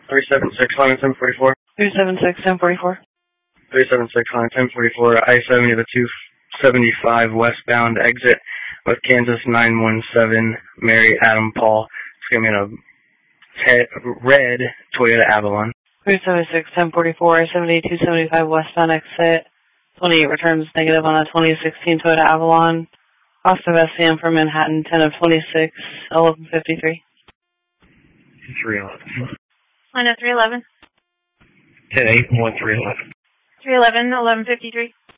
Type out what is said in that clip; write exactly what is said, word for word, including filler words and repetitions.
three seven six, one ten forty-four. three seven six, one zero four four. three seven six, one ten forty-four, I seventy to two seventy-five westbound exit with Kansas nine one seven, Mary Adam Paul. It's going to be in a te- red Toyota Avalon. three seven six, one zero four four, I seventy, two seventy-five westbound exit. twenty-eight returns negative on a twenty sixteen Toyota Avalon. Off of S C M for Manhattan, ten of twenty-six, eleven fifty-three. three eleven. Line up three eleven. ten eight, one three eleven. three eleven, eleven fifty-three.